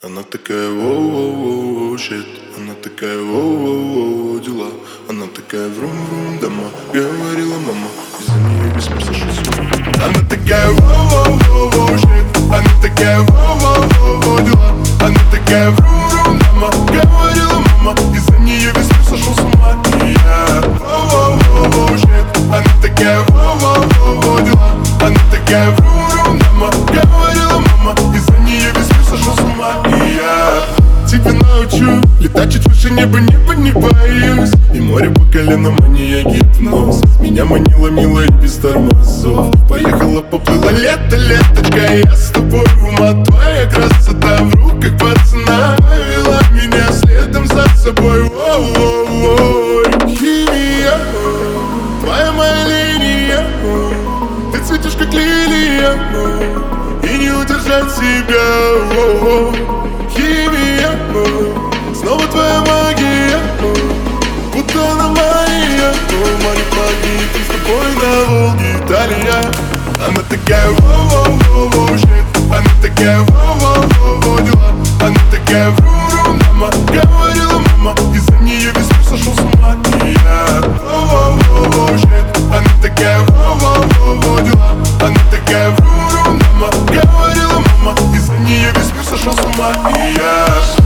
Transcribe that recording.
Она такая воу-воу-воу, щит. Она такая воу-воу-воу, дела. Она такая врум-врум, дома. Говорила мама, из-за нее весь мир сошел с ума. Она такая воу-воу-воу, щит. Она такая воу-воу-воу, дела. Она такая врум-врум, дома. Говорила мама, из-за нее весь мир сошел с ума. И я воу-воу-воу, щит. Она такая воу-воу-воу, дела. Она такая врум-врум, дома. Говорила мама, из-за нее весь мир сошел с ума. И я тебя научу летать чуть выше неба, небо не боюсь. И море по коленам, а не я гипноз. Меня манила милая без тормозов. Поехала, поплыла, лето, леточка. Я с тобой в ума, твоя красота в руках пацана вела меня следом за собой. Воу-воу-воу, химия, твоя моя линия. Ты цветешь как лилия, и не удержать себя. Химия, снова твоя магия, будто она моя. Магнит, с тобой на Волге, Италия. Она такая воу-воу-воу, щит. Она такая воу-воу-воу, дела. Она такая врум-врум, дома. Говорила мама, из-за нее весь мир сошел с ума. И я воу-воу-воу, щит. Она такая воу-воу-воу, дела. Она такая врум-врум, дома. Говорила мама, из-за нее весь мир сошел с ума. И я